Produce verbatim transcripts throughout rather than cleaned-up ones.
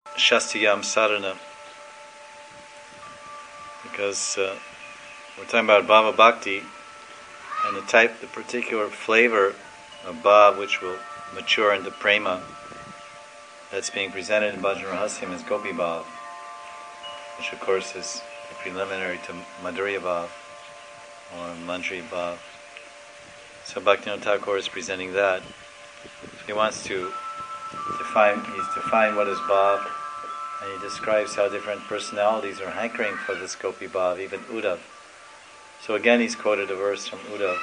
Shastiyam Sadhana, because uh, we're talking about Bhava Bhakti and the type, the particular flavor of Bhav which will mature into Prema that's being presented in Bhajan Rahasyam as Gopi Bhav, which of course is the preliminary to Madhurya Bhav or Manjari Bhav. So Bhaktivinoda Thakur is presenting that. He wants to define, he's defined what is Bhav, and he describes how different personalities are hankering for this Gopi Bhav, even Uddhav. So again he's quoted a verse from Uddhav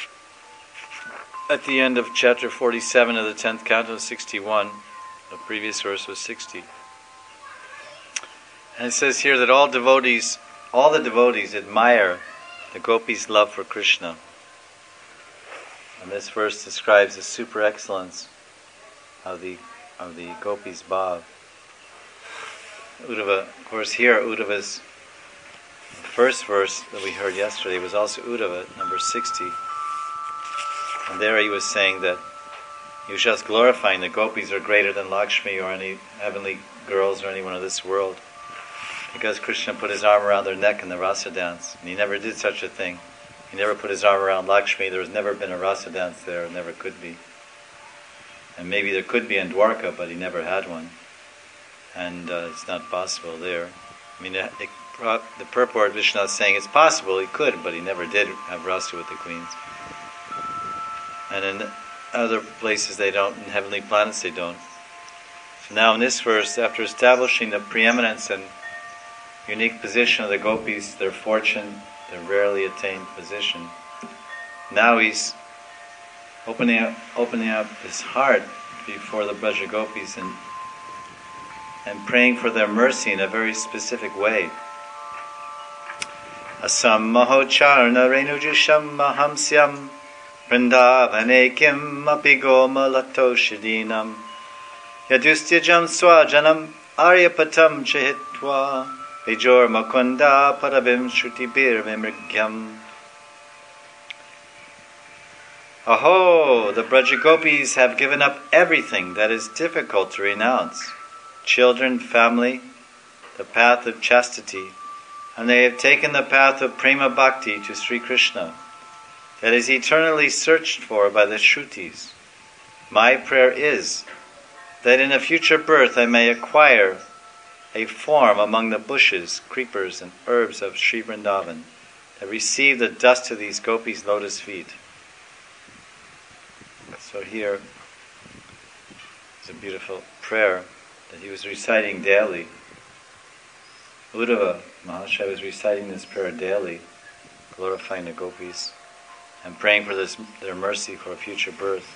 at the end of chapter forty-seven of the tenth canto, sixty-one. The previous verse was sixty. And it says here that all devotees, all the devotees admire the gopis' love for Krishna. And this verse describes the super excellence of the of the gopis' bhav. Uddhava, of course, here Uddhava's first verse that we heard yesterday was also Uddhava, number sixty. And there he was saying that he was just glorifying the gopis are greater than Lakshmi or any heavenly girls or anyone of this world, because Krishna put his arm around their neck in the rasa dance, and he never did such a thing. He never put his arm around Lakshmi. There has never been a rasa dance there, it never could be. And maybe there could be in Dwarka, but he never had one. And uh, it's not possible there. I mean, it, it, the purport Vishnu is saying it's possible, he could, but he never did have rasa with the queens. And in other places they don't, in heavenly planets they don't. So now in this verse, after establishing the preeminence and unique position of the gopis, their fortune, their rarely attained position, now he's opening up, opening up his heart before the Braja Gopis and and praying for their mercy in a very specific way. Asam mahocharna renujisham mahamsyam vrindavane kim apigoma latoshidinam yadustyajam swajanam aryapatam chahitva vijor makunda parabim shrutibir vimrigyam. Aho, the Braja Gopis have given up everything that is difficult to renounce. Children, family, the path of chastity, and they have taken the path of Prema Bhakti to Sri Krishna, that is eternally searched for by the Shrutis. My prayer is that in a future birth I may acquire a form among the bushes, creepers, and herbs of Sri Vrindavan, that receive the dust of these gopis' lotus feet. So here is a beautiful prayer that he was reciting daily. Uddhava Mahasaya was reciting this prayer daily, glorifying the gopis and praying for this, their mercy for a future birth.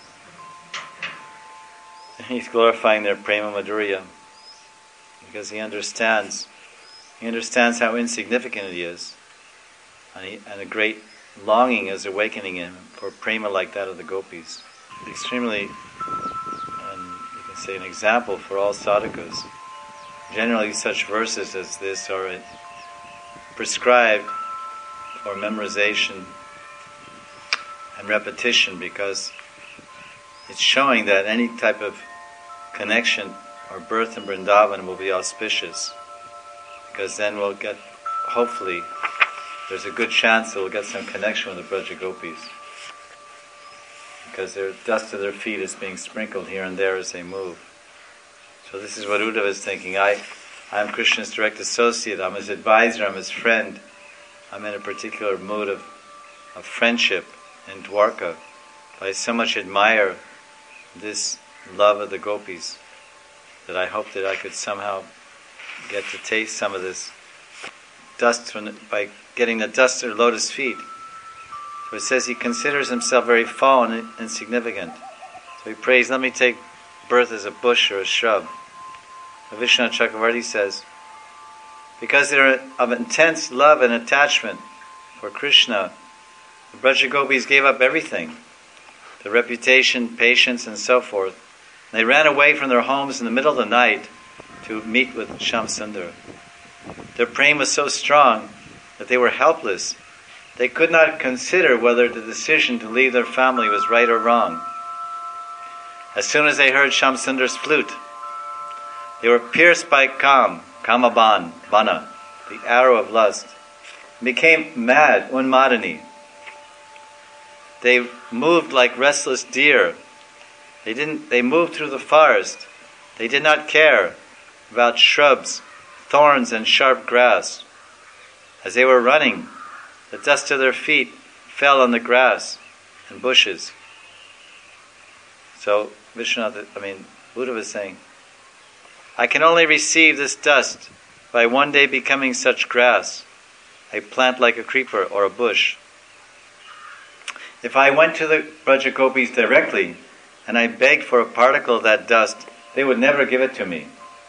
And he's glorifying their prema madhurya because he understands he understands how insignificant he is, and, he, and a great longing is awakening him for prema like that of the gopis. Extremely, and you can say an example for all sadhakas. Generally such verses as this are prescribed for memorization and repetition, because it's showing that any type of connection or birth in Vrindavan will be auspicious, because then we'll get, hopefully, there's a good chance that we'll get some connection with the Braja Gopis, because their dust of their feet is being sprinkled here and there as they move. So this is what Uddhava is thinking. I, I'm Krishna's direct associate. I'm his advisor. I'm his friend. I'm in a particular mood of, of friendship in Dwarka. But I so much admire this love of the gopis that I hope that I could somehow get to taste some of this dust from the, by getting the dust of their lotus feet. So it says he considers himself very fallen and insignificant. So he prays, let me take birth as a bush or a shrub. Vishnu Chakravarti says, because they're of intense love and attachment for Krishna, the Braja Gopis gave up everything, their reputation, patience, and so forth. They ran away from their homes in the middle of the night to meet with Shyamsundar. Their prema was so strong that they were helpless. They could not consider whether the decision to leave their family was right or wrong. As soon as they heard Shyamsundar's flute, They were pierced by Kam, Kamaban, Bana, the arrow of lust, and became mad, Unmadani. They moved like restless deer. They didn't. They moved through the forest. They did not care about shrubs, thorns, and sharp grass. As they were running, the dust of their feet fell on the grass and bushes. So Vishwanath, I mean, Buddha was saying, I can only receive this dust by one day becoming such grass, a plant like a creeper or a bush. If I went to the Brajagopis directly and I begged for a particle of that dust, they would never give it to me.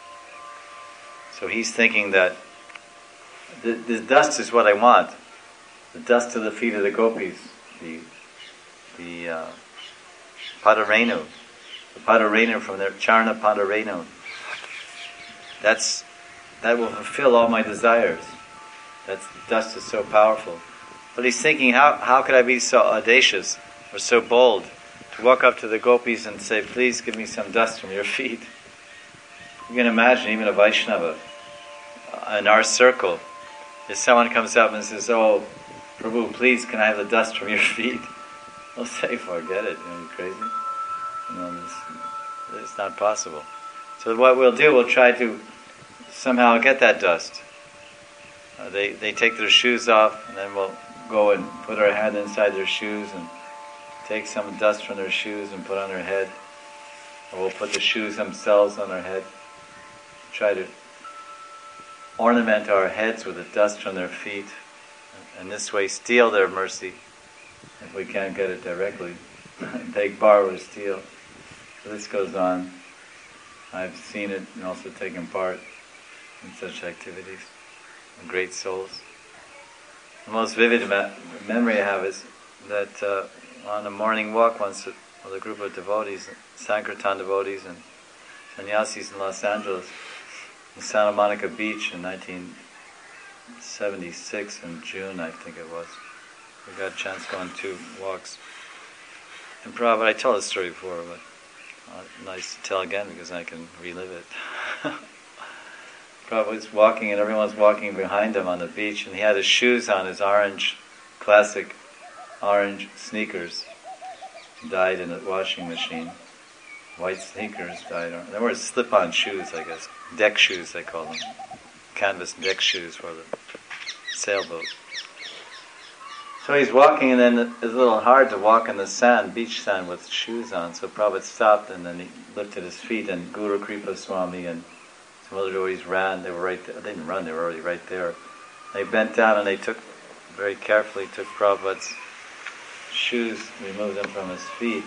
So he's thinking that the dust is what I want. The dust to the feet of the gopis, the the uh, Padarenu, the Padarenu from their Charna Padarenu. That's that will fulfill all my desires. That's dust is so powerful. But he's thinking, how how could I be so audacious or so bold to walk up to the gopis and say, please give me some dust from your feet? You can imagine even a Vaishnava uh, in our circle, if someone comes up and says, oh, Prabhu, please, can I have the dust from your feet? We'll say, forget it, are you crazy? You know, this, it's not possible. So what we'll do, we'll try to somehow get that dust. Uh, they, they take their shoes off, and then we'll go and put our hand inside their shoes and take some dust from their shoes and put on their head. Or we'll put the shoes themselves on our head. Try to ornament our heads with the dust from their feet, and this way steal their mercy if we can't get it directly. Beg, borrow, or steal. So this goes on. I've seen it and also taken part in such activities. Great souls. The most vivid me- memory I have is that uh, on a morning walk once with a group of devotees, Sankirtan devotees and sannyasis in Los Angeles, in Santa Monica Beach in nineteen seventy-six in June, I think it was. We got a chance going two walks. And Prabhupada, I told this story before, but uh, nice to tell again because I can relive it. Prabhupada was walking and everyone was walking behind him on the beach, and he had his shoes on, his orange, classic orange sneakers, dyed in a washing machine. White sneakers dyed on. They were slip-on shoes, I guess. Deck shoes, they call them. Canvas deck shoes for the sailboat. So he's walking, and then it's a little hard to walk in the sand, beach sand, with shoes on. So Prabhupada stopped, and then he looked at his feet, and Guru Kripa Swami and some other devotees ran. They were right there. They didn't run, they were already right there. They bent down, and they took, very carefully, took Prabhupada's shoes, removed them from his feet,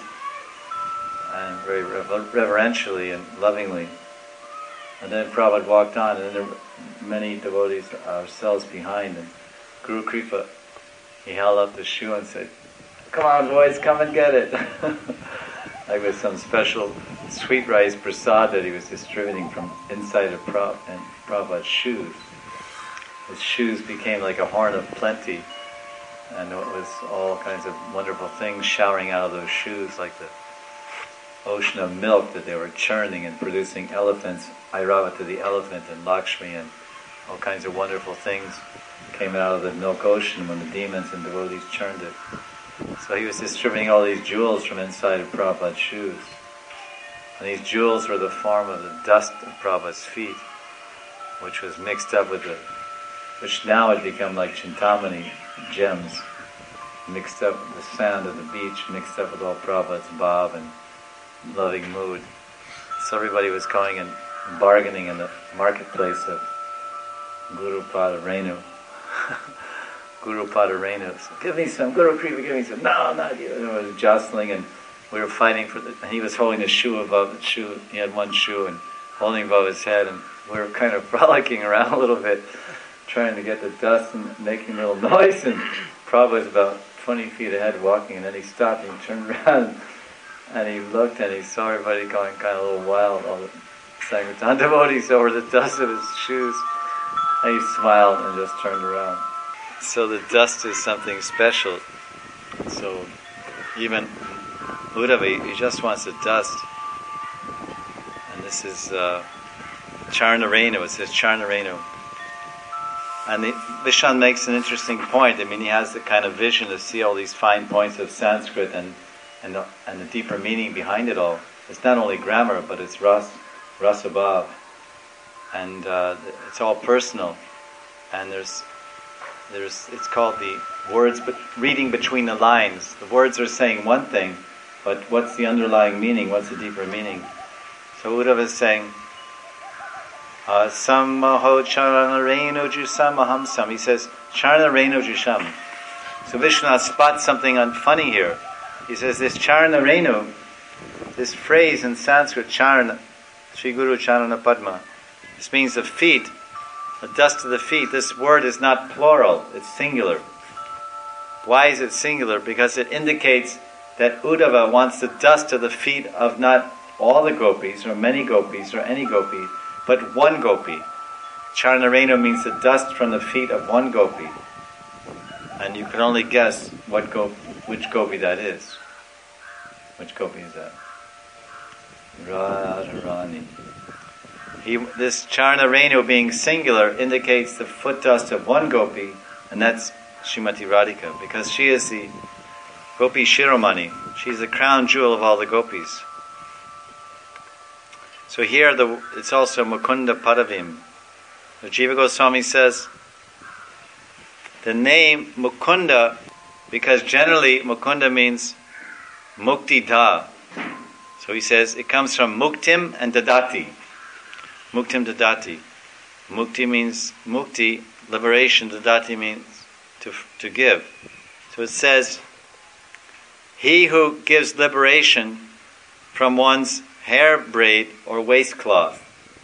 and very rever- reverentially and lovingly. And then Prabhupada walked on, and then there were many devotees ourselves behind, and Guru Kripa, he held up the shoe and said, come on boys, come and get it. Like with some special sweet rice prasad that he was distributing from inside of Prab- and Prabhupada's shoes. His shoes became like a horn of plenty, and it was all kinds of wonderful things showering out of those shoes, like the ocean of milk that they were churning and producing elephants, Airavata the elephant and Lakshmi, and all kinds of wonderful things came out of the milk ocean when the demons and devotees churned it. So he was distributing all these jewels from inside of Prabhupada's shoes. And these jewels were the form of the dust of Prabhupada's feet, which was mixed up with the, which now had become like Chintamani gems, mixed up with the sand of the beach, mixed up with all Prabhupada's bhav and loving mood. So everybody was going and bargaining in the marketplace of Guru Pada Renu. Guru Pada Renu, so, give me some, Guru Kripa, give me some. No, not you. And it was jostling, and we were fighting for the, and he was holding the shoe above the shoe. He had one shoe and holding above his head, and we were kind of frolicking around a little bit, trying to get the dust and making a little noise. And Prabhupada was about twenty feet ahead walking, and then he stopped and he turned around and he looked and he saw everybody going kind of a little wild, all the Sankirtan devotees over the dust of his shoes. And he smiled and just turned around. So the dust is something special. So even Uddhava, he just wants the dust. And this is uh, Charnarenu, it says Charnarenu. And the, Vishwan makes an interesting point. I mean, he has the kind of vision to see all these fine points of Sanskrit and and the, and the deeper meaning behind it all. It's not only grammar, but it's ras, rasabhav. And uh, it's all personal. And there's, there's, it's called the words, but reading between the lines. The words are saying one thing, but what's the underlying meaning? What's the deeper meaning? So Uddhava is saying, Sammaho charana jusam ahamsam. He says, charana reno jusam. So Vishwanath spots something funny here. He says, this charana renu, this phrase in Sanskrit, charana, Sri Guru Charana Padma, this means the feet, the dust of the feet. This word is not plural, it's singular. Why is it singular? Because it indicates that Uddhava wants the dust of the feet of not all the gopis, or many gopis, or any gopi, but one gopi. Charnarenu means the dust from the feet of one gopi. And you can only guess what go, which gopi that is. Which gopi is that? Radharani. He, this Charnarenu being singular indicates the foot dust of one gopi, and that's Srimati Radhika, because she is the Gopi Shiromani. She's the crown jewel of all the gopis. So here the, it's also Mukunda Padavim. So Jiva Goswami says the name Mukunda, because generally Mukunda means Mukti Da. So he says it comes from Muktim and Dadati. Muktim Dadati. Mukti means Mukti, liberation. Dadati means to to give. So it says, he who gives liberation from one's hair braid or waistcloth.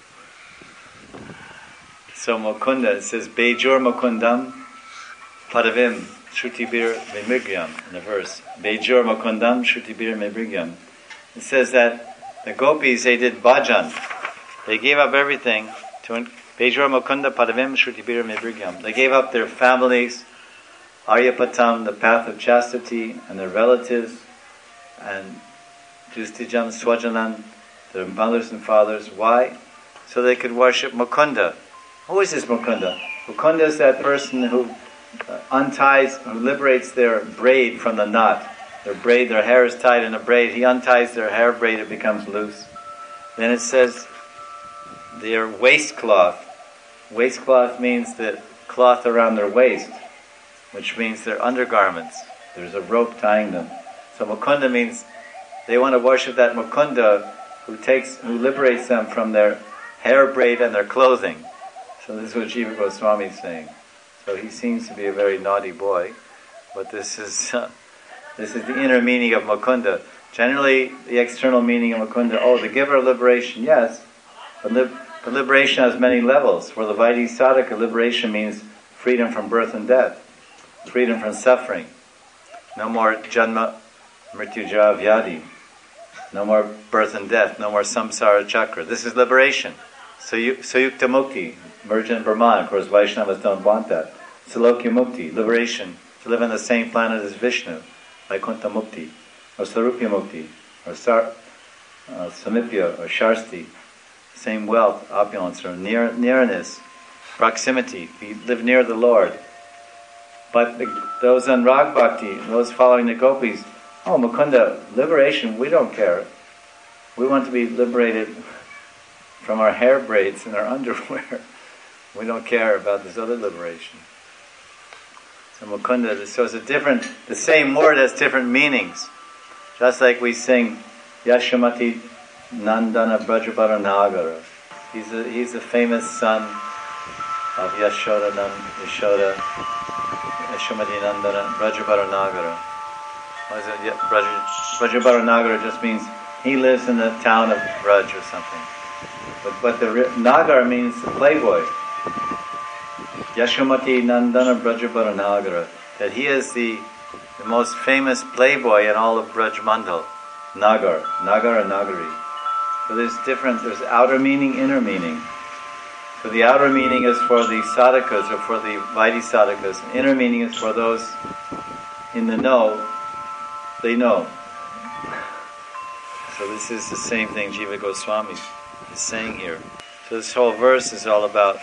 So Mukunda, it says, Bejor Mukundam Padavim Shrutibir Memrigyam, in the verse. Bejor Mukundam Shrutibir Memrigyam. It says that the gopis, they did bhajan. They gave up everything to Bejor Mukunda Padavim Shrutibir Memrigyam. They gave up their families, Aryapatam, the path of chastity, and their relatives, and Justijam Swajanan, their mothers and fathers. Why? So they could worship Mukunda. Who is this Mukunda? Mukunda is that person who uh, unties, who liberates their braid from the knot. Their braid, their hair is tied in a braid. He unties their hair braid, it becomes loose. Then it says their waistcloth. Waistcloth means the cloth around their waist, which means their undergarments. There's a rope tying them. So Mukunda means they want to worship that Mukunda who takes, who liberates them from their hair braid and their clothing. So this is what Jiva Goswami is saying. So he seems to be a very naughty boy, but this is uh, this is the inner meaning of Mukunda. Generally, the external meaning of Mukunda, oh, the giver of liberation, yes, but, li- but liberation has many levels. For the Vaidhi Sadhaka, liberation means freedom from birth and death, freedom from suffering, no more janma, mrityu, jara, vyadi, no more birth and death, no more samsara chakra. This is liberation. So you, Sayukta Mukti, Virgin and Brahman, of course Vaishnavas don't want that. Salokya Mukti, liberation, to live on the same planet as Vishnu, Vaikuntha Mukti, or Sarupya Mukti, or Sar, uh, Samipya, or Sharsti, same wealth, opulence, or near, nearness, proximity, we live near the Lord. But the, those on Rag Bhakti, those following the gopis, oh, Mukunda, liberation, we don't care. We want to be liberated from our hair braids and our underwear. We don't care about this other liberation. So Mukunda, so it's a different, the same word has different meanings. Just like we sing Yashamati Nandana Brajabara Nagara. He's a, he's the famous son of Yashoda, Nan, Yashoda, Yashamati Nandana Brajabara Nagara. What is it? Braj, Brajabara Nagara just means he lives in the town of Braj or something. But, but the Nagar means the playboy. Yashamati Nandana Brajabara Nagara. That he is the, the most famous playboy in all of Braj Mandal. Nagar. Nagar and Nagari. So there's different, there's outer meaning, inner meaning. So the outer meaning is for the sadhakas or for the Vaidhi sadhakas. And inner meaning is for those in the know. They know. So this is the same thing Jiva Goswami is saying here. So So this whole verse is all about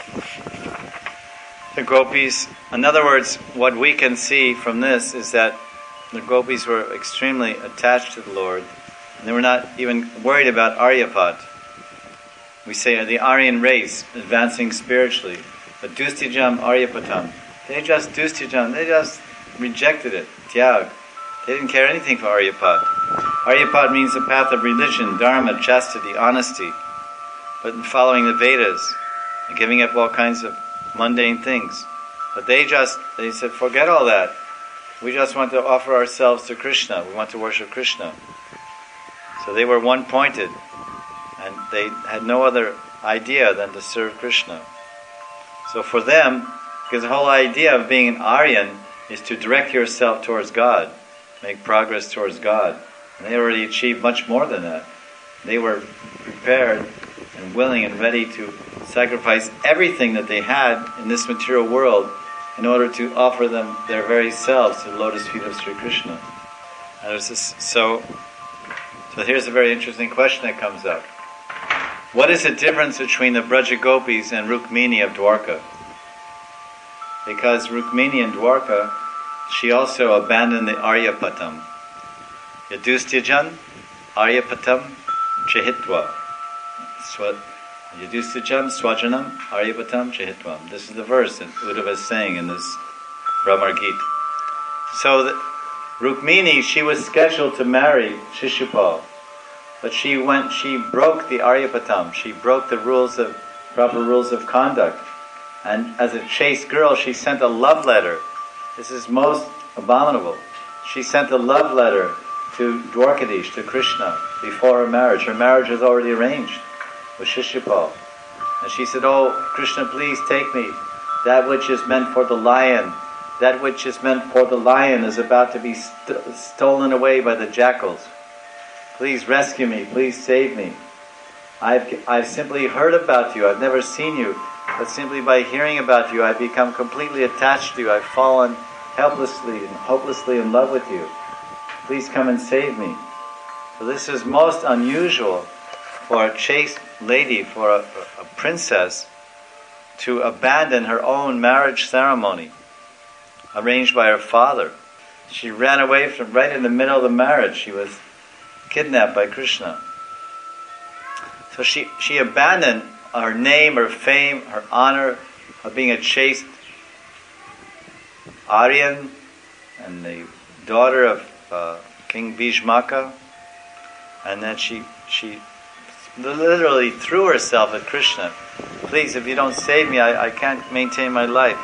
the gopis. In other words, what we can see from this is that the gopis were extremely attached to the Lord, and they were not even worried about Aryapad. We say the Aryan race advancing spiritually, but Dustijam Aryapatam. They just Dustijam, they just rejected it, Tyag. They didn't care anything for Aryapad. Aryapad means the path of religion, dharma, chastity, honesty, but in following the Vedas and giving up all kinds of mundane things. But they just, they said, forget all that. We just want to offer ourselves to Krishna. We want to worship Krishna. So they were one-pointed, and they had no other idea than to serve Krishna. So for them, because the whole idea of being an Aryan is to direct yourself towards God, make progress towards God. And they already achieved much more than that. They were prepared and willing and ready to sacrifice everything that they had in this material world in order to offer them their very selves to the lotus feet of Sri Krishna. And there's this, so, so here's a very interesting question that comes up. What is the difference between the Braja Gopis and Rukmini of Dwarka? Because Rukmini in Dwarka, she also abandoned the Aryapatam. Yadustyajan, Aryapatam, Chehitva. Swa- Yadustyajan, Swajanam, Aryapatam, Chehitvam. This is the verse that Uddhava is saying in this Brahmar Gita. So the, Rukmini, she was scheduled to marry Shishupal, but she went, she broke the Aryapatam. She broke the rules of, proper rules of conduct. And as a chaste girl, she sent a love letter. This is most abominable. She sent a love letter to Dwarkadish, to Krishna, before her marriage. Her marriage was already arranged with Shishupal. And she said, oh, Krishna, please take me. That which is meant for the lion, that which is meant for the lion is about to be st- stolen away by the jackals. Please rescue me, please save me. I've, I've simply heard about you, I've never seen you, but simply by hearing about you, I've become completely attached to you. I've fallen helplessly and hopelessly in love with you. Please come and save me. So this is most unusual for a chaste lady, for a, a princess, to abandon her own marriage ceremony arranged by her father. She ran away from right in the middle of the marriage. She was kidnapped by Krishna. So she, she abandoned her name, her fame, her honor of being a chaste Aryan and the daughter of uh, King Bhishmaka, and then she she literally threw herself at Krishna. Please, if you don't save me, I, I can't maintain my life.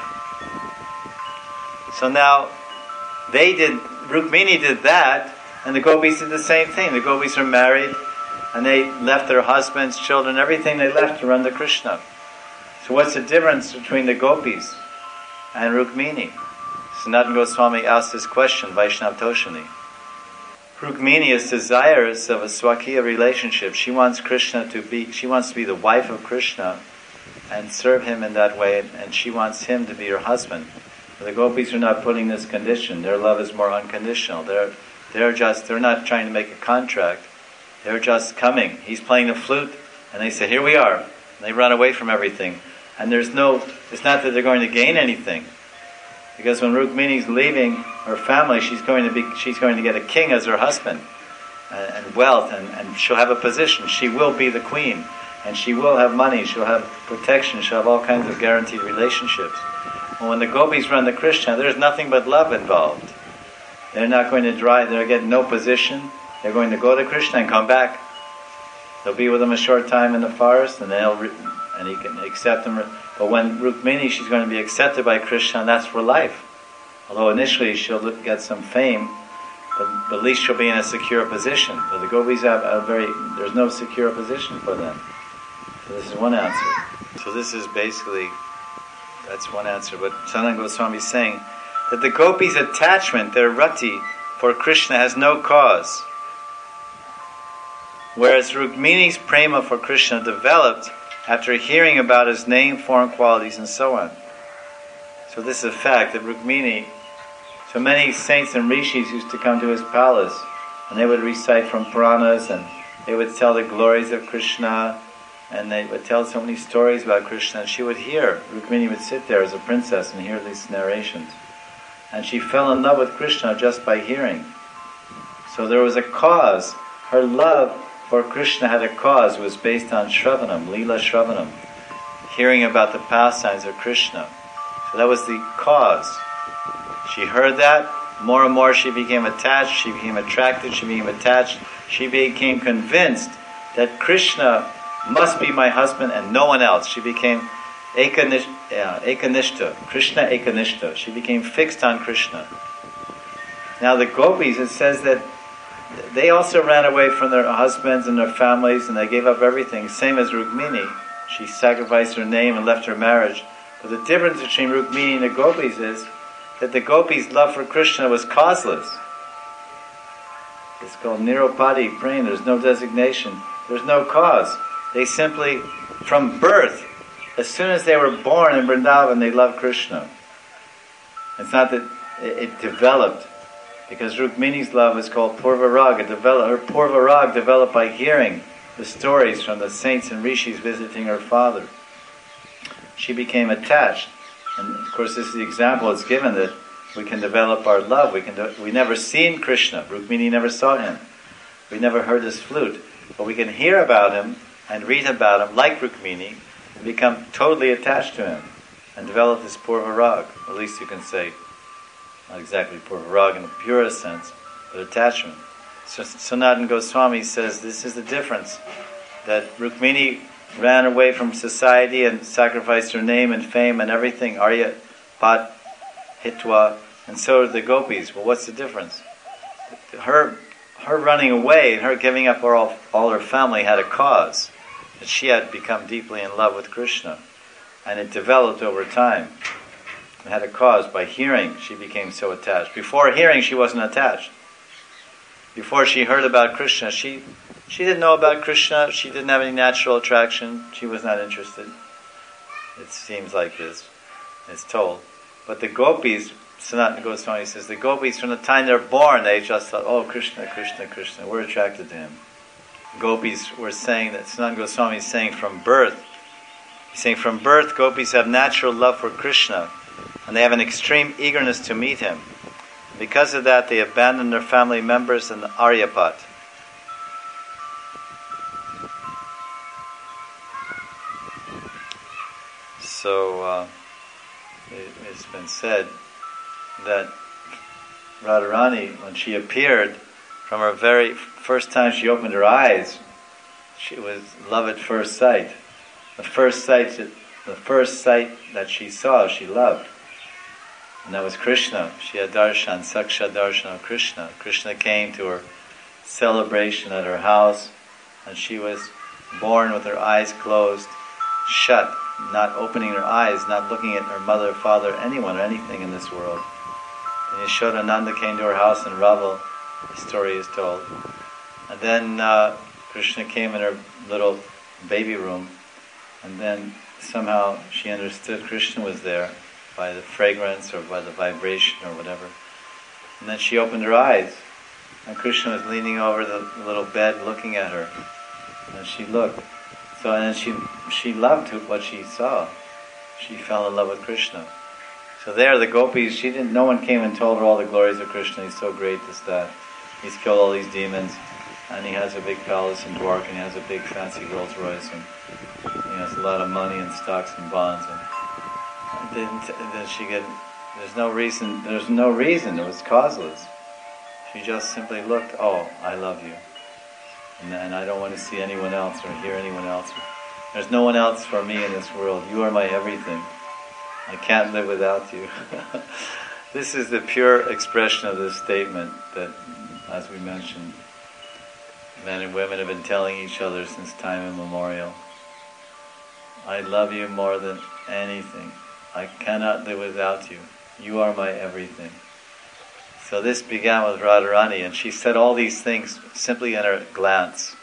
So now they did, Rukmini did that, and the gopis did the same thing. The gopis are married, and they left their husbands, children, everything they left to run to Krishna. So what's the difference between the gopis and Rukmini? Sanatana Goswami asked this question, Vaishnav Toshani. Rukmini is desirous of a Swakiya relationship. She wants Krishna to be, she wants to be the wife of Krishna and serve him in that way, and she wants him to be her husband. But the gopis are not putting this condition. Their love is more unconditional. They're, they're just, they're not trying to make a contract. They're just coming. He's playing the flute, and they say, here we are. And they run away from everything. And there's no, it's not that they're going to gain anything. Because when Rukmini's leaving her family, she's going to be, she's going to get a king as her husband, and, and wealth, and, and she'll have a position. She will be the queen, and she will have money. She'll have protection. She'll have all kinds of guaranteed relationships. And when the gopis run to Krishna, there's nothing but love involved. They're not going to drive. They're getting no position. They're going to go to Krishna and come back. They'll be with him a short time in the forest, and they'll re- and he can accept him. But when Rukmini, she's going to be accepted by Krishna, and that's for life. Although initially she'll get some fame, but, but at least she'll be in a secure position. But the gopis have a very, there's no secure position for them. So this is one answer. So this is basically, that's one answer. But Sanatana Goswami is saying that the gopis' attachment, their rati, for Krishna has no cause. Whereas Rukmini's prema for Krishna developed after hearing about his name, form, qualities, and so on. So this is a fact that Rukmini, so many saints and rishis used to come to his palace, and they would recite from Puranas, and they would tell the glories of Krishna, and they would tell so many stories about Krishna, and she would hear, Rukmini would sit there as a princess and hear these narrations. And she fell in love with Krishna just by hearing. So there was a cause. Her love for Krishna had a cause. It was based on Shravanam, Leela Shravanam, hearing about the pastimes of Krishna. So that was the cause. She heard that. More and more she became attached, she became attracted, she became attached. She became convinced that Krishna must be my husband and no one else. She became ekanish, uh, ekanishta, Krishna ekanishta. She became fixed on Krishna. Now the gopis, it says that they also ran away from their husbands and their families and they gave up everything. Same as Rukmini. She sacrificed her name and left her marriage. But the difference between Rukmini and the gopis is that the gopis' love for Krishna was causeless. It's called Nirupadi praying. There's no designation. There's no cause. They simply, from birth, as soon as they were born in Vrindavan, they loved Krishna. It's not that it, it developed, because Rukmini's love is called Purvarag. It developed, her Purvarag developed by hearing the stories from the saints and rishis visiting her father. She became attached. And of course, this is the example it's given that we can develop our love. We can. Do, we never seen Krishna. Rukmini never saw him. We never heard his flute. But we can hear about him and read about him like Rukmini and become totally attached to him and develop this Purvarag. At least you can say, not exactly Purvarag in the purest sense, but attachment. So Sanatana Goswami says this is the difference, that Rukmini ran away from society and sacrificed her name and fame and everything, Arya, Pat, Hitwa, and so did the gopis. Well, what's the difference? Her her running away and her giving up all, all her family had a cause, that she had become deeply in love with Krishna. And it developed over time. It had a cause. By hearing, she became so attached. Before hearing, she wasn't attached. Before she heard about Krishna, she she didn't know about Krishna. She didn't have any natural attraction. She was not interested. It seems like this. It's told. But the gopis, Sanatana Goswami says, the gopis, from the time they're born, they just thought, oh, Krishna, Krishna, Krishna. We're attracted to him. Gopis were saying that, Sanatana Goswami is saying from birth, he's saying from birth, gopis have natural love for Krishna, and they have an extreme eagerness to meet him. Because of that, they abandon their family members and the Aryapat. So, uh, it, it's been said that Radharani, when she appeared, from her very first time she opened her eyes, she was love at first sight. The first sight, the first sight that she saw, she loved. And that was Krishna. She had darshan, saksha darshan of Krishna. Krishna came to her celebration at her house, and she was born with her eyes closed, shut, not opening her eyes, not looking at her mother, father, anyone or anything in this world. And Yashodananda came to her house in Raval, the story is told. And then uh, Krishna came in her little baby room, and then somehow she understood Krishna was there, by the fragrance or by the vibration or whatever. And then she opened her eyes, and Krishna was leaning over the little bed looking at her. And she looked. So and then she she loved what she saw. She fell in love with Krishna. So there, the gopis, she didn't. No one came and told her all the glories of Krishna. He's so great, this, that. He's killed all these demons, and he has a big palace in Dwarka, and he has a big fancy Rolls Royce, and he has a lot of money and stocks and bonds. And Didn't, did she get, there's no reason, there's no reason, it was causeless. She just simply looked, oh, I love you. And, and I don't want to see anyone else or hear anyone else. There's no one else for me in this world. You are my everything. I can't live without you. This is the pure expression of this statement that, as we mentioned, men and women have been telling each other since time immemorial. I love you more than anything. I cannot live without you. You are my everything. So this began with Radharani, and she said all these things simply in her glance.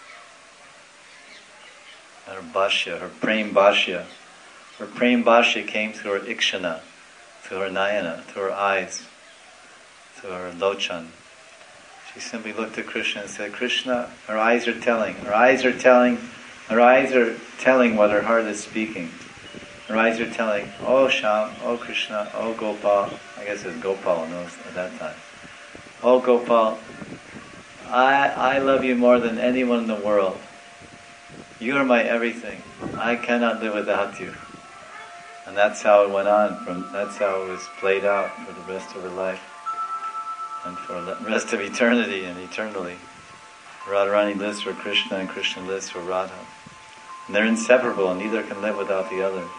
Her bhashya, her prem bhashya. Her prem bhashya came through her ikshana, through her nayana, through her eyes, through her lochan. She simply looked at Krishna and said, Krishna, her eyes are telling. Her eyes are telling Her eyes are telling what her heart is speaking. Her eyes are telling, oh Shyam, oh Krishna, oh Gopal. I guess it's Gopal knows at that time. Oh Gopal, I I love you more than anyone in the world. You are my everything. I cannot live without you. And that's how it went on. From that's how it was played out for the rest of her life, and for the rest of eternity and eternally. Radharani lives for Krishna, and Krishna lives for Radha. And they're inseparable, and neither can live without the other.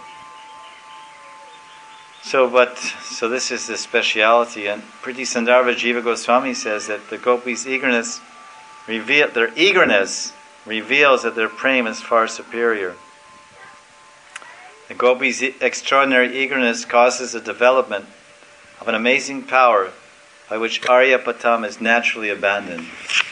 So, but so this is the speciality, and Priti Sandarbha Jiva Goswami says that the gopis' eagerness reveal their eagerness reveals that their prema is far superior. The gopis' extraordinary eagerness causes the development of an amazing power by which Aryapatam is naturally abandoned.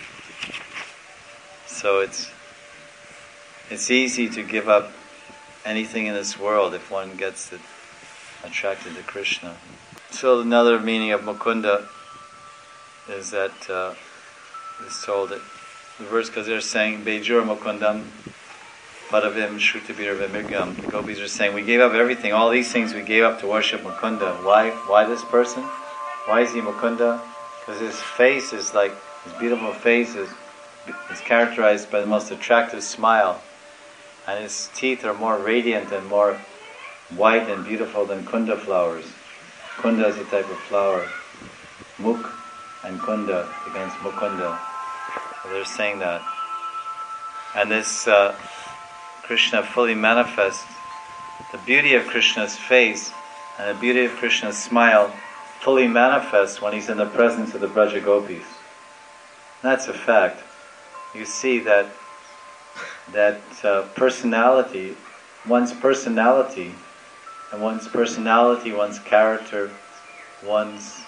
So it's it's easy to give up anything in this world if one gets it attracted to Krishna. So another meaning of Mukunda is that uh, it's told that the verse, because they're saying Bejur Mukundam Padavim Shrutabir Vimirgam. The gopis are saying, we gave up everything, all these things we gave up to worship Mukunda. Why? Why this person? Why is he Mukunda? Because his face is like, his beautiful face is, is characterized by the most attractive smile. And his teeth are more radiant and more white and beautiful than Kunda flowers. Kunda is a type of flower. Muk and Kunda against Mukunda. So they're saying that. And this uh, Krishna fully manifests, the beauty of Krishna's face and the beauty of Krishna's smile fully manifests when he's in the presence of the Braja Gopis. That's a fact. You see that that uh, personality, one's personality, and one's personality, one's character, one's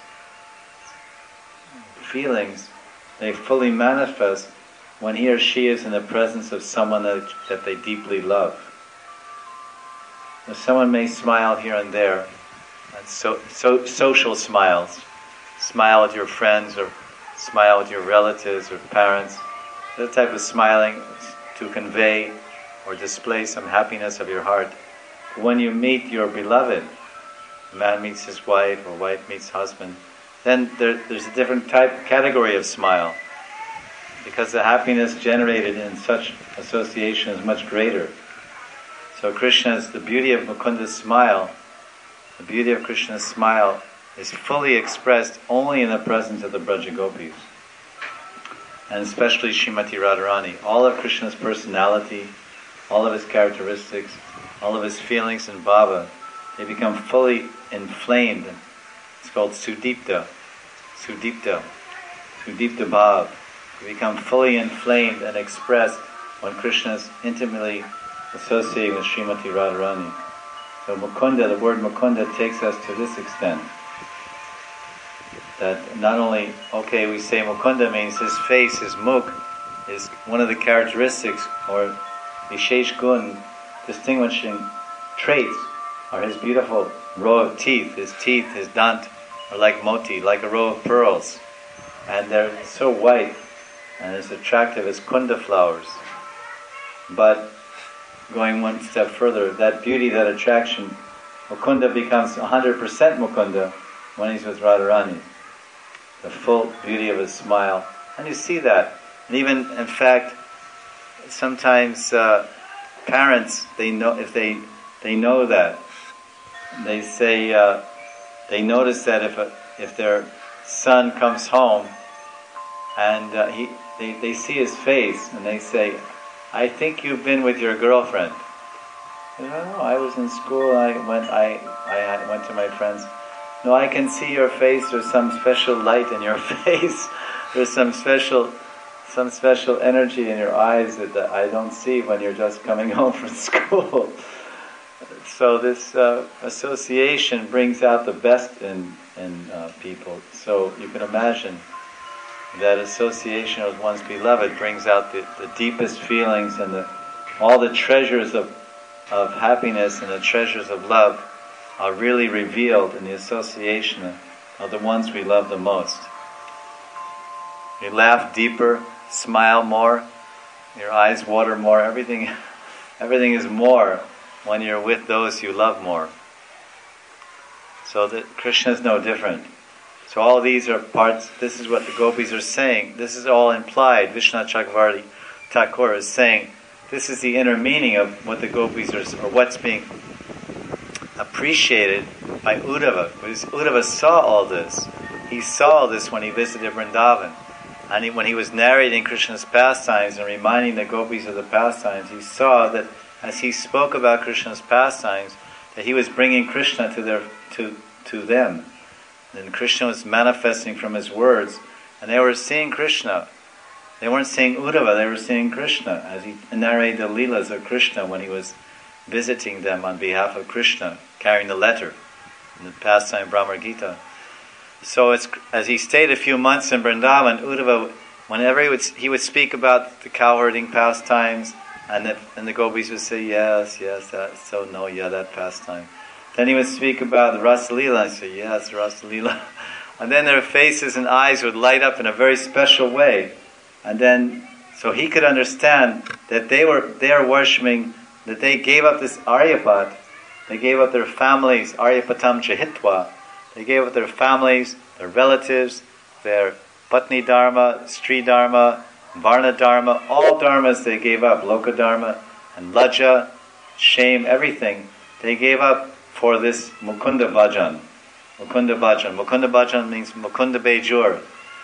feelings, they fully manifest when he or she is in the presence of someone that, that they deeply love. Now, someone may smile here and there, and so, so social smiles, smile with your friends or smile with your relatives or parents, that type of smiling to convey or display some happiness of your heart. When you meet your beloved, a man meets his wife or wife meets husband, then there, there's a different type, category of smile, because the happiness generated in such association is much greater. So Krishna's, the beauty of Mukunda's smile, the beauty of Krishna's smile is fully expressed only in the presence of the Braja Gopis, and especially Srimati Radharani. All of Krishna's personality, all of his characteristics, all of his feelings and bhava, they become fully inflamed. It's called Sudipta, Sudipta, Sudipta Bhav. They become fully inflamed and expressed when Krishna is intimately associating with Srimati Radharani. So Mukunda, the word Mukunda takes us to this extent. That not only, okay, we say Mukunda means his face, his mukh, is one of the characteristics, or Vishesh Gun, distinguishing traits, are his beautiful row of teeth. His teeth, his dant, are like moti, like a row of pearls. And they're so white and as attractive as Kunda flowers. But going one step further, that beauty, that attraction, Mukunda becomes one hundred percent Mukunda when he's with Radharani. The full beauty of his smile. And you see that. And even, in fact, sometimes uh, parents, they know, if they they know that, they say, uh, they notice that if a, if their son comes home and uh, he they, they see his face and they say, I think you've been with your girlfriend. I don't know, I was in school, I went I, I went to my friends. No, I can see your face, there's some special light in your face, there's some special some special energy in your eyes that, that I don't see when you're just coming home from school. So this uh, association brings out the best in, in uh, people. So you can imagine that association with one's beloved brings out the, the deepest feelings and the, all the treasures of, of happiness and the treasures of love are really revealed in the association of the ones we love the most. You laugh deeper, smile more, your eyes water more, everything Everything is more when you're with those you love more. So that Krishna is no different. So all these are parts, this is what the gopis are saying. This is all implied. Vishwanath Chakravarti Thakur is saying, this is the inner meaning of what the gopis are, or what's being appreciated by Uddhava. Because Uddhava saw all this. He saw this when he visited Vrindavan. And he, when he was narrating Krishna's pastimes and reminding the gopis of the pastimes, he saw that as he spoke about Krishna's pastimes, that he was bringing Krishna to their to to them. And Krishna was manifesting from his words, and they were seeing Krishna. They weren't seeing Uddhava, they were seeing Krishna, as he narrated the Leelas of Krishna when he was visiting them on behalf of Krishna, carrying the letter in the pastime Brahma Gita. So it's, as he stayed a few months in Vrindavan, Uddhava, whenever he would, he would speak about the cow-herding pastimes, and the, and the gopis would say, yes, yes, that, so no, yeah, that pastime. Then he would speak about the Rasa Leela, and say, yes, Rasa Leela. And then their faces and eyes would light up in a very special way. And then, so he could understand that they were they are worshipping, that they gave up this Aryapat, they gave up their families, Aryapatam Chahitva, they gave up their families, their relatives, their Patni Dharma, Stri Dharma, Varna Dharma, all dharmas they gave up, Loka Dharma and Lajja, shame, everything, they gave up for this Mukunda Bhajan. Mukunda Bhajan. Mukunda Bhajan means Mukunda Bejur.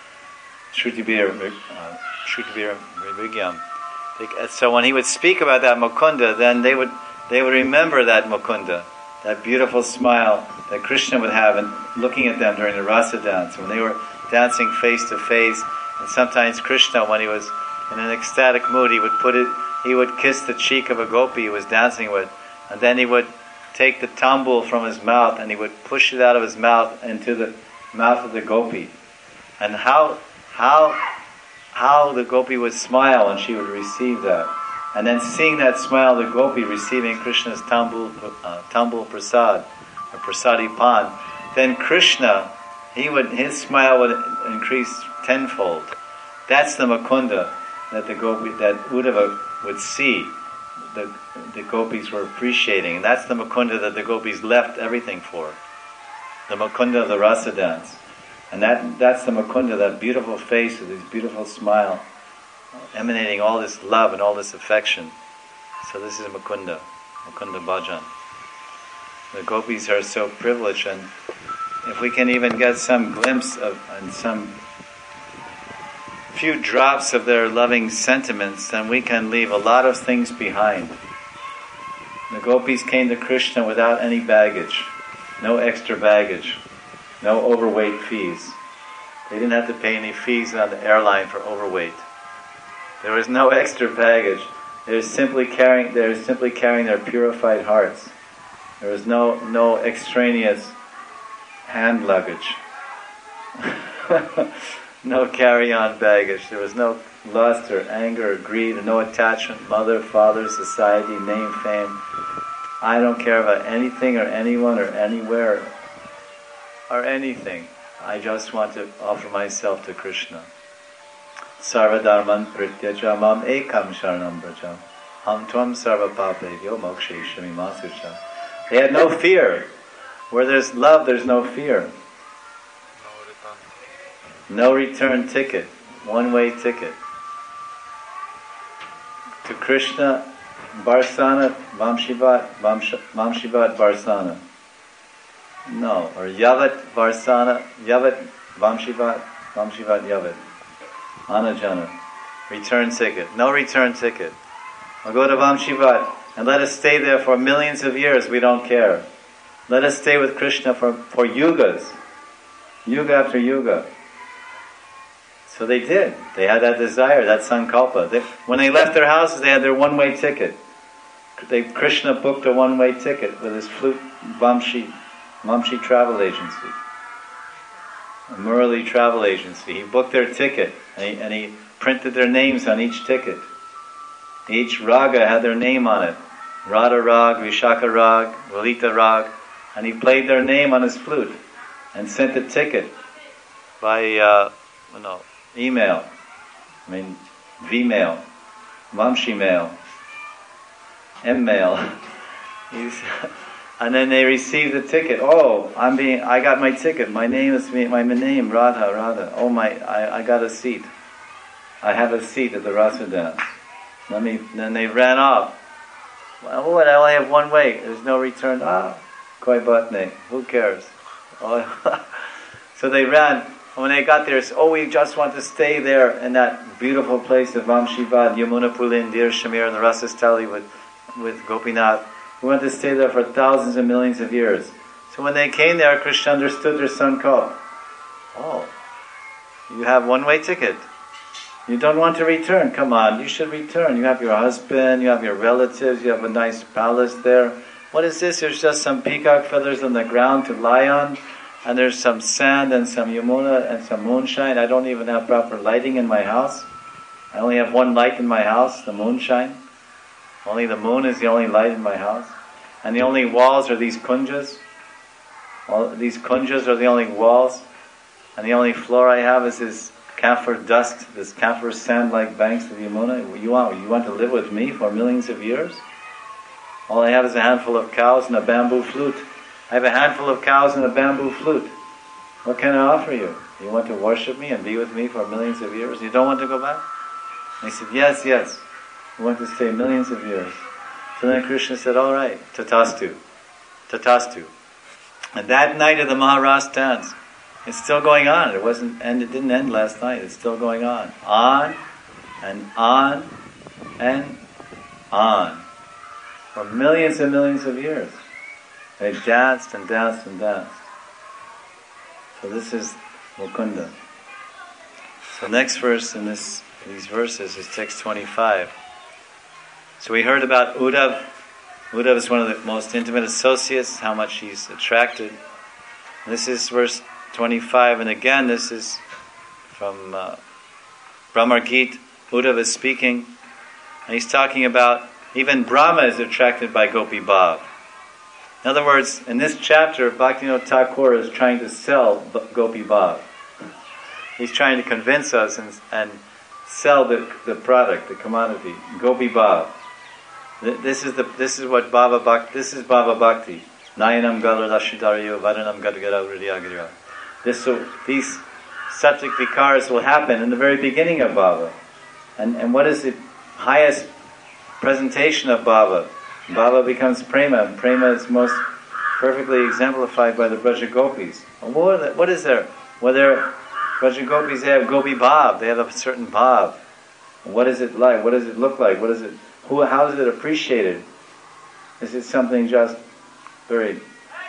Shrutibir uh, Shrutibir Vigyam. So when he would speak about that Mukunda, then they would they would remember that Mukunda, that beautiful smile that Krishna would have and looking at them during the rasa dance, when they were dancing face to face. And sometimes Krishna, when he was in an ecstatic mood, he would put it he would kiss the cheek of a gopi he was dancing with, and then he would take the tambul from his mouth and he would push it out of his mouth into the mouth of the gopi. And how how how the gopi would smile when she would receive that. And then seeing that smile of the gopi receiving Krishna's tambul, uh, tambul prasad, or prasadi pan, then Krishna, he would his smile would increase tenfold. That's the Mukunda that the gopi, that Uddhava would see. The, the gopis were appreciating, and that's the Mukunda that the gopis left everything for. The Mukunda of the rasa dance. And that that's the Mukunda, that beautiful face with this beautiful smile, emanating all this love and all this affection. So this is Mukunda, Mukunda Bhajan. The gopis are so privileged, and if we can even get some glimpse of, and some few drops of their loving sentiments, then we can leave a lot of things behind. The gopis came to Krishna without any baggage, no extra baggage, no overweight fees. They didn't have to pay any fees on the airline for overweight. There was no extra baggage. They were simply carrying. They were simply carrying their purified hearts. There was no no extraneous hand luggage. No carry-on baggage. There was no lust or anger or greed, or no attachment, mother, father, society, name, fame. I don't care about anything or anyone or anywhere or anything. I just want to offer myself to Krishna. Sarva dharman prityaja mam ekam sharanam brajam ham tvam sarva papebhyo moksheshami masucha. They had no fear. Where there's love, there's no fear. No return ticket, one-way ticket. To Krishna, Barsana, Vamshivat, Vamshivat Barsana. No, or Yavat Varsana, Yavat Vamshivat, Vamshivat Yavat. Anajana. Return ticket. No return ticket. I'll go to Vamshivat and let us stay there for millions of years, we don't care. Let us stay with Krishna for, for yugas. Yuga after yuga. So they did. They had that desire, that sankalpa. They, when they left their houses, they had their one-way ticket. They, Krishna booked a one-way ticket with his flute Vamshi, Vamshi travel agency. A Murali travel agency. He booked their ticket, and he, and he printed their names on each ticket. Each raga had their name on it. Radha Rag, Vishaka Rag, Lalita Rag. And he played their name on his flute and sent a ticket by, uh, no, email. I mean, V-mail, Vamshi mail. M-mail. He's, and then they receive the ticket. Oh, I'm being. I got my ticket. My name is my name Radha Radha. Oh my! I, I got a seat. I have a seat at the Rasa dance. Let me. Then they ran off. Well, what? I only have one way. There's no return. Ah, koi batne. Who cares? Oh. So they ran. And when they got there, it's, oh, we just want to stay there in that beautiful place of Vamshivad, Yamuna Pulin, Dir Shamir, and the Rasastali with with Gopinath. We want to stay there for thousands and millions of years. So when they came there, Krishna understood their son called. Oh, you have one-way ticket. You don't want to return. Come on, you should return. You have your husband, you have your relatives, you have a nice palace there. What is this? There's just some peacock feathers on the ground to lie on, and there's some sand and some Yamuna and some moonshine. I don't even have proper lighting in my house. I only have one light in my house, the moonshine. Only the moon is the only light in my house. And the only walls are these kunjas. All these kunjas are the only walls. And the only floor I have is this camphor dust, this camphor sand-like banks of Yamuna. You want, you want to live with me for millions of years? All I have is a handful of cows and a bamboo flute. I have a handful of cows and a bamboo flute. What can I offer you? You want to worship me and be with me for millions of years? You don't want to go back? And he said, yes, yes. We want to stay millions of years. So then Krishna said, all right, tatastu, tatastu. And that night of the Maharas dance, it's still going on. It wasn't, and it didn't end last night. It's still going on, on and on and on for millions and millions of years. They danced and danced and danced. So this is Mukunda. So next verse in this these verses is text twenty-five. So we heard about Uddhav. Uddhav is one of the most intimate associates, how much he's attracted. And this is verse twenty-five, and again this is from uh, Brahmar Gita. Uddhav is speaking, and he's talking about even Brahma is attracted by Gopi Bhav. In other words, in this chapter, Bhaktivinoda Thakur is trying to sell Gopi Bhav. He's trying to convince us and, and sell the, the product, the commodity, Gopi Bhav. This is the this is what Bhava Bhakti. This is Bhava Bhakti. Nayanam Galar Lashidaryo Vadanam Gadagara Vriyagira. This so these sattvic vikaras will happen in the very beginning of Bhava. And and what is the highest presentation of Bhava? Bhava becomes prema, and prema is most perfectly exemplified by the Braja Gopis. What, what is there? Well, there Braja Gopis, they have Gopi Bhav, they have a certain Bhav. What is it like? What does it look like? What is it? Who? How is it appreciated? Is it something just very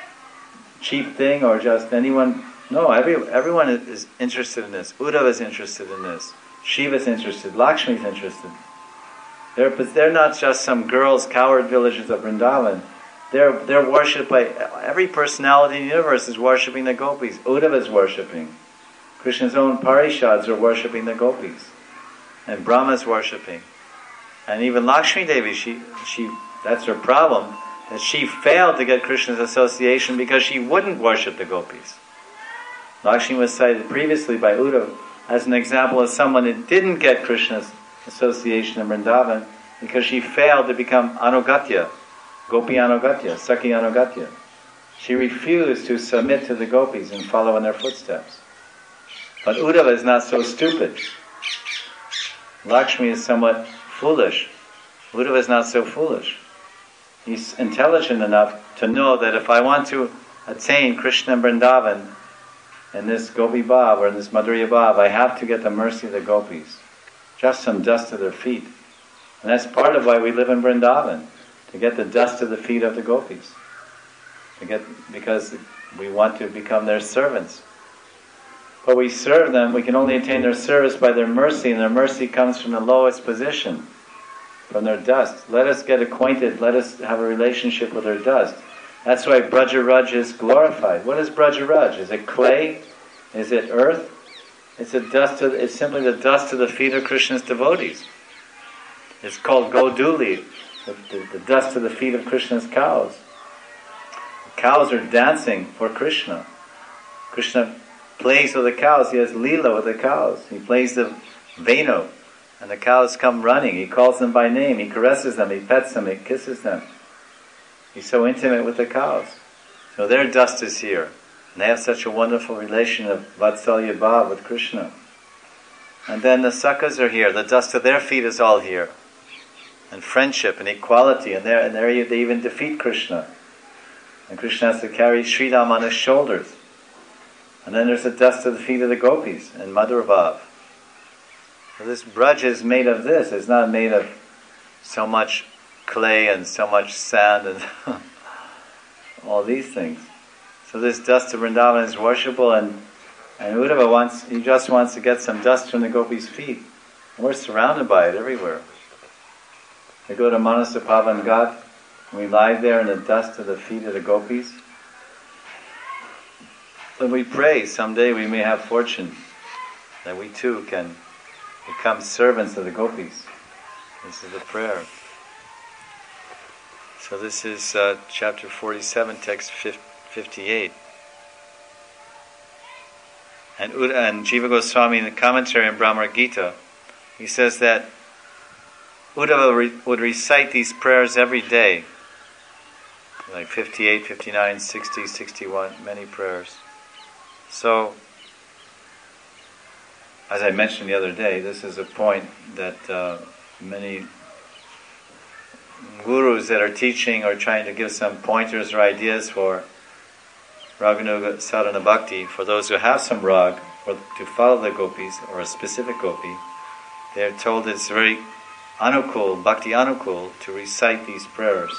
cheap thing, or just anyone? No, every everyone is interested in this. Uddhava is interested in this. Shiva is interested. Lakshmi is interested. They're, but they're not just some girls' coward villages of Vrindavan. They're they're worshipped by every personality in the universe is worshipping the gopis. Uddhava is worshipping. Krishna's own parishads are worshipping the gopis, and Brahma is worshipping. And even Lakshmi Devi, she, she, that's her problem, that she failed to get Krishna's association because she wouldn't worship the gopis. Lakshmi was cited previously by Uddhava as an example of someone that didn't get Krishna's association in Vrindavan because she failed to become Anugatya, Gopi Anugatya, Sakhi Anugatya. She refused to submit to the gopis and follow in their footsteps. But Uddhava is not so stupid. Lakshmi is somewhat foolish. Uddhava is not so foolish. He's intelligent enough to know that if I want to attain Krishna and Vrindavan in this Gopi Bhav or in this Madhurya Bhav, I have to get the mercy of the gopis. Just some dust to their feet. And that's part of why we live in Vrindavan, to get the dust to the feet of the gopis. To get, because we want to become their servants. But we serve them, we can only attain their service by their mercy, and their mercy comes from the lowest position, from their dust. Let us get acquainted, let us have a relationship with their dust. That's why Brajaraj is glorified. What is Brajaraj? Is it clay? Is it earth? It's a dust to, it's simply the dust to the feet of Krishna's devotees. It's called Goduli, the, the, the dust to the feet of Krishna's cows. The cows are dancing for Krishna. Krishna plays with the cows. He has lila with the cows. He plays the venu. And the cows come running. He calls them by name. He caresses them. He pets them. He kisses them. He's so intimate with the cows. So their dust is here. And they have such a wonderful relation of Vatsalya Bhav with Krishna. And then the Sakhas are here. The dust of their feet is all here. And friendship and equality. And there, and there they even defeat Krishna. And Krishna has to carry Sridham on his shoulders. And then there's the dust of the feet of the gopis and Madhur Bhav. So this braj is made of this. It's not made of so much clay and so much sand and all these things. So this dust of Vrindavan is worshipable, and, and Uddhava wants, he just wants to get some dust from the gopis' feet. And we're surrounded by it everywhere. We go to Manasa Pavan Ghat, and we lie there in the dust of the feet of the gopis. And we pray someday we may have fortune that we too can become servants of the gopis. This is the prayer. So this is uh, chapter forty-seven, text fifty-eight. And, and Jiva Goswami in the commentary on Brahma Gita, he says that Uddhava re- would recite these prayers every day, like fifty-eight, fifty-nine, sixty, sixty-one, many prayers. So, as I mentioned the other day, this is a point that uh, many gurus that are teaching or trying to give some pointers or ideas for Raganuga Sadhana Bhakti, for those who have some rag, for, to follow the gopis or a specific gopi, they are told it's very anukul, bhakti anukul, to recite these prayers.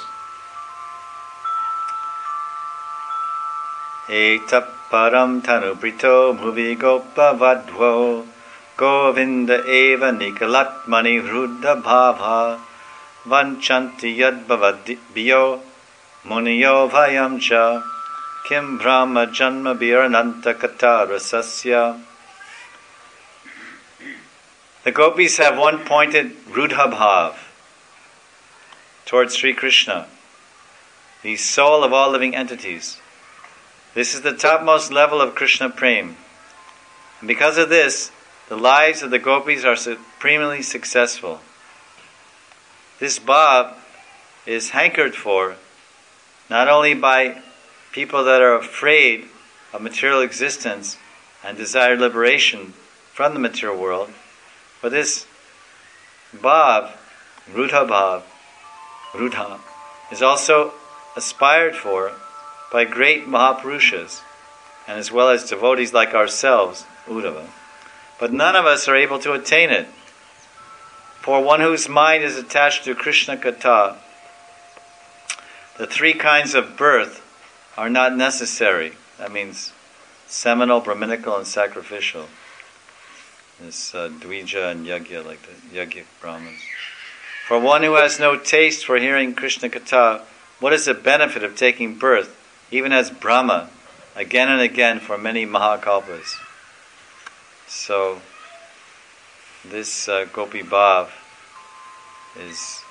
Eta param tanubrito bhuvi gopa vadhvo govinda eva nikalatmani hrudda bhava vanchanti yad bhavadibhyo muniyo bhayam cha kim brahma janma birananta katara sasya. The gopis have one pointed rudha bhav towards Sri Krishna, the soul of all living entities. This is the topmost level of Krishna Prem. And because of this, the lives of the gopis are supremely successful. This bhav is hankered for not only by people that are afraid of material existence and desire liberation from the material world, but this bhav, rudha bhav, rudha, is also aspired for by great Mahapurushas, and as well as devotees like ourselves, Uddhava. But none of us are able to attain it. For one whose mind is attached to Krishna Katha, the three kinds of birth are not necessary. That means seminal, brahminical, and sacrificial. This uh, Dvija and Yagya, like the Yagya Brahmins. For one who has no taste for hearing Krishna Katha, what is the benefit of taking birth, even as Brahma, again and again for many Mahakalpas? So, this uh, Gopi Bhav is,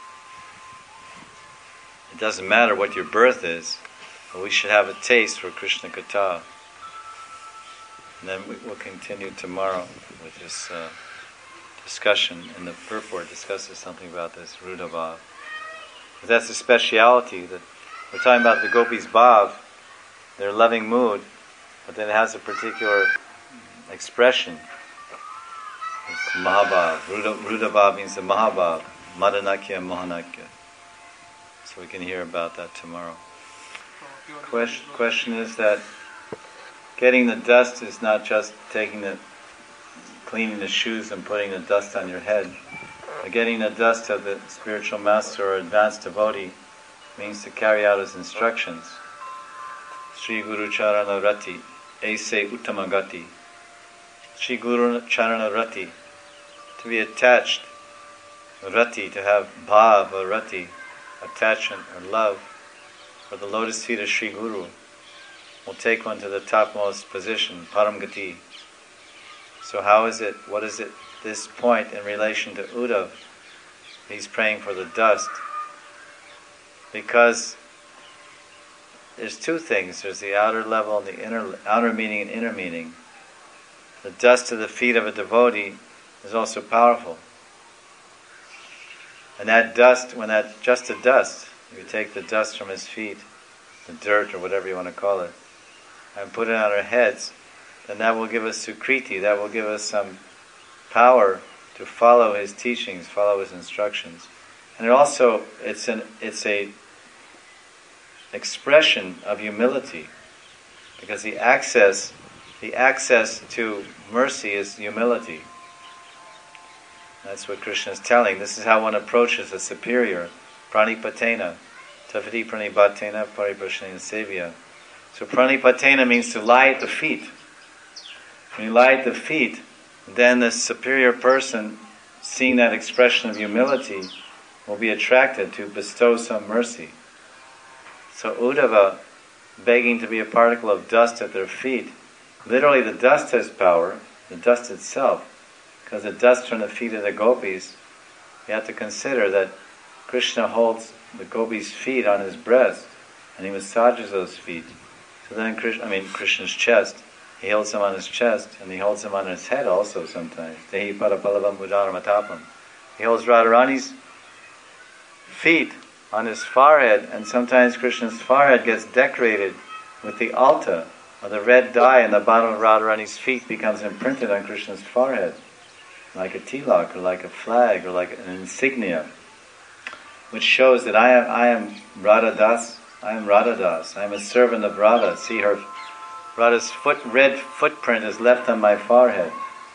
it doesn't matter what your birth is, but we should have a taste for Krishna Katha. And then we will continue tomorrow with this uh, discussion, and the purport discusses something about this Rudha Bhav. But that's a speciality, that we're talking about the Gopis Bhav, their loving mood, but then it has a particular expression. It's Mahabhav. Rudha, Rudha Bhav means the Mahabhav, Madanakya and Mohanakya. So we can hear about that tomorrow. Question, question is that getting the dust is not just taking the, cleaning the shoes and putting the dust on your head. But getting the dust of the spiritual master or advanced devotee means to carry out his instructions. Sri Guru Charana Rati, Aise Uttamagati. Sri Guru Charana Rati, to be attached, Rati, to have bhav or Rati, attachment or love for the lotus feet of Sri Guru, will take one to the topmost position, Paramgati. So how is it, what is it, this point in relation to Uddhav? He's praying for the dust. Because there's two things. There's the outer level and the inner, outer meaning and inner meaning. The dust of the feet of a devotee is also powerful. And that dust, when that, just the dust, you take the dust from his feet, the dirt or whatever you want to call it, and put it on our heads, then that will give us sukriti, that will give us some power to follow his teachings, follow his instructions. And it also, it's an it's a expression of humility, because the access, the access to mercy is humility. That's what Krishna is telling. This is how one approaches a superior. Pranipatena. Taviti pranibatena pariprashanena sevya. So pranipatena means to lie at the feet. When you lie at the feet, then the superior person, seeing that expression of humility, will be attracted to bestow some mercy. So Uddhava, begging to be a particle of dust at their feet, literally the dust has power, the dust itself, because the dust from the feet of the gopis, you have to consider that Krishna holds the gopis' feet on his breast, and he massages those feet. So then, Krishna, I mean Krishna's chest, he holds them on his chest, and he holds them on his head also sometimes. Dehi parapalavam udaramatappam. He holds Radharani's feet on his forehead, and sometimes Krishna's forehead gets decorated with the alta, or the red dye in the bottom of Radharani's feet becomes imprinted on Krishna's forehead, like a tilak, or like a flag, or like an insignia, which shows that I am I am Radha Das, I am Radha Das, I am a servant of Radha. See, her Radha's foot, red footprint is left on my forehead.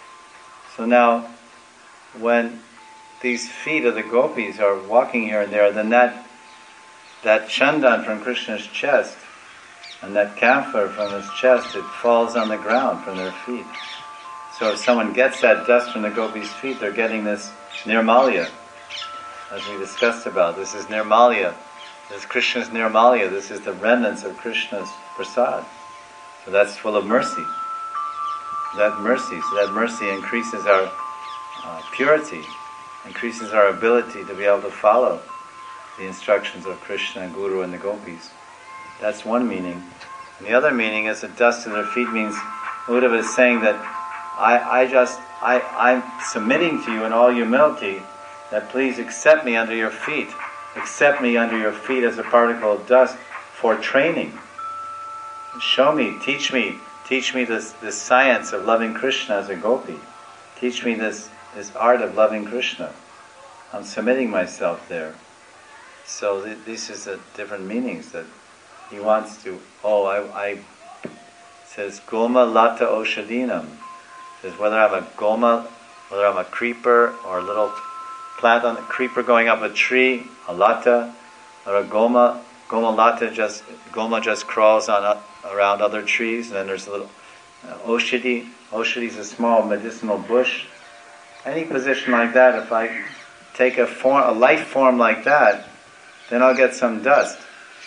So now, when these feet of the gopis are walking here and there, then that that chandan from Krishna's chest and that camphor from his chest, it falls on the ground from their feet. So if someone gets that dust from the gopis' feet, they're getting this nirmalya, as we discussed about. This is nirmalya. This is Krishna's nirmalya. This is the remnants of Krishna's prasad. So that's full of mercy. That mercy, so that mercy increases our uh, purity, increases our ability to be able to follow the instructions of Krishna and Guru and the gopis. That's one meaning. And the other meaning is that dust to their feet means Uddhava is saying that I, I just, I, I'm submitting to you in all humility that please accept me under your feet. Accept me under your feet as a particle of dust for training. Show me, teach me, teach me this, this science of loving Krishna as a gopi. Teach me this, this art of loving Krishna. I'm submitting myself there. So th- this is the different meanings that he wants to, oh, I, I says, Goma Lata Oshadinam. Says whether I'm a Goma, whether I'm a creeper or a little plant on a creeper going up a tree, a Lata, or a Goma. Goma Lata just, Goma just crawls on uh, around other trees, and then there's a little uh, Oshadi. Oshadi is a small medicinal bush. Any position like that, if I take a form, a life form like that, then I'll get some dust.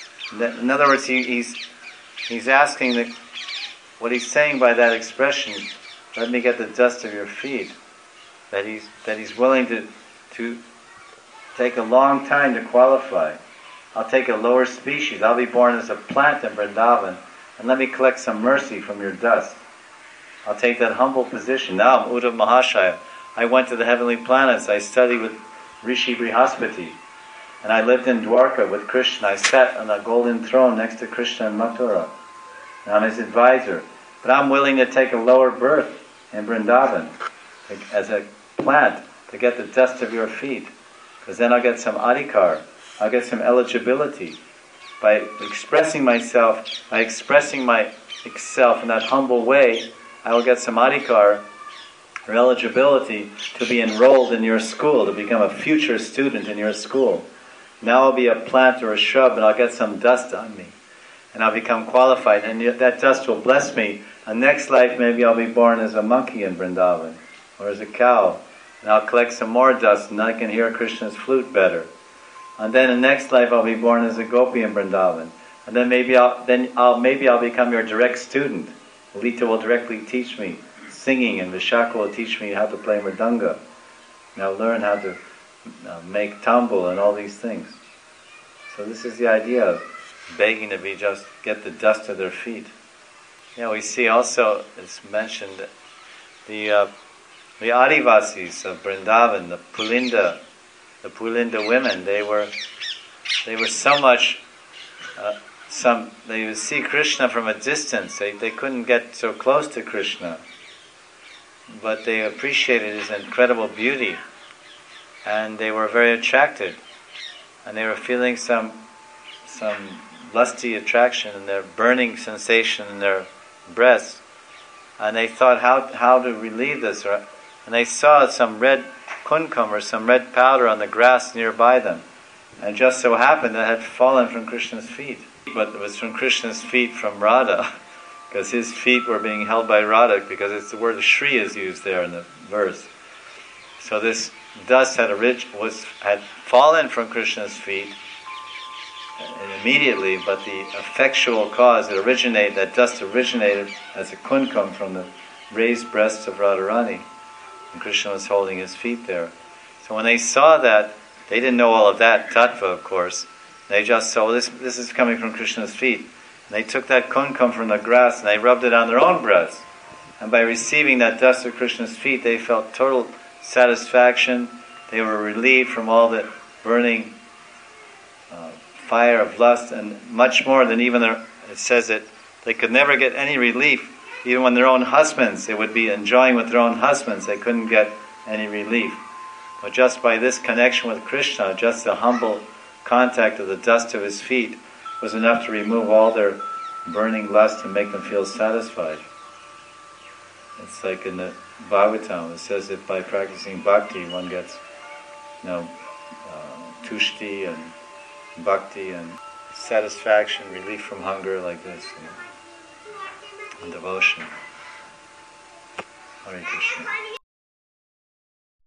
In other words, he, he's he's asking that what he's saying by that expression, let me get the dust of your feet, that he's that he's willing to to take a long time to qualify. I'll take a lower species. I'll be born as a plant in Vrindavan, and let me collect some mercy from your dust. I'll take that humble position. Now I'm Uddhava Mahashaya. I went to the heavenly planets. I studied with Rishi Brihaspati. And I lived in Dwarka with Krishna. I sat on a golden throne next to Krishna in Mathura. And I'm his advisor. But I'm willing to take a lower birth in Vrindavan as a plant to get the dust of your feet. Because then I'll get some adhikar. I'll get some eligibility. By expressing myself, by expressing myself in that humble way, I will get some adhikar, or eligibility, to be enrolled in your school, to become a future student in your school. Now I'll be a plant or a shrub, and I'll get some dust on me. And I'll become qualified, and that dust will bless me. And next life, maybe I'll be born as a monkey in Vrindavan, or as a cow. And I'll collect some more dust, and I can hear Krishna's flute better. And then in the next life, I'll be born as a gopi in Vrindavan. And then maybe I'll, then I'll, maybe I'll become your direct student. Lita will directly teach me singing, and Vishaka will teach me how to play mridanga. And I'll learn how to uh, make tambul and all these things. So this is the idea of begging to be just get the dust of their feet. Yeah, we see also, it's mentioned, the uh, the Adivasis of Vrindavan, the Pulinda the Pulinda women, they were they were so much. Uh, some they would see Krishna from a distance. They they couldn't get so close to Krishna, but they appreciated his incredible beauty, and they were very attracted, and they were feeling some some lusty attraction and their burning sensation in their breasts, and they thought how how to relieve this, or, and they saw some red kunkam or some red powder on the grass nearby them, and it just so happened that it had fallen from Krishna's feet, but it was from Krishna's feet from Radha, because his feet were being held by Radha, because it's the word Shri is used there in the verse. So this dust had orig- was had fallen from Krishna's feet immediately, but the effectual cause, it originated, that dust originated as a kunkam from the raised breasts of Radharani, and Krishna was holding his feet there. So when they saw that, they didn't know all of that tattva, of course. They just saw, this this is coming from Krishna's feet. And they took that kunkam from the grass and they rubbed it on their own breasts. And by receiving that dust of Krishna's feet, they felt total satisfaction. They were relieved from all the burning uh, fire of lust, and much more than even their, it says that they could never get any relief. Even when their own husbands, they would be enjoying with their own husbands, they couldn't get any relief. But just by this connection with Krishna, just the humble contact of the dust of his feet was enough to remove all their burning lust and make them feel satisfied. It's like in the Bhagavatam, it says that by practicing bhakti, one gets, you know, uh, tushti and bhakti and satisfaction, relief from hunger, like this, you know, and devotion. Hare Krishna.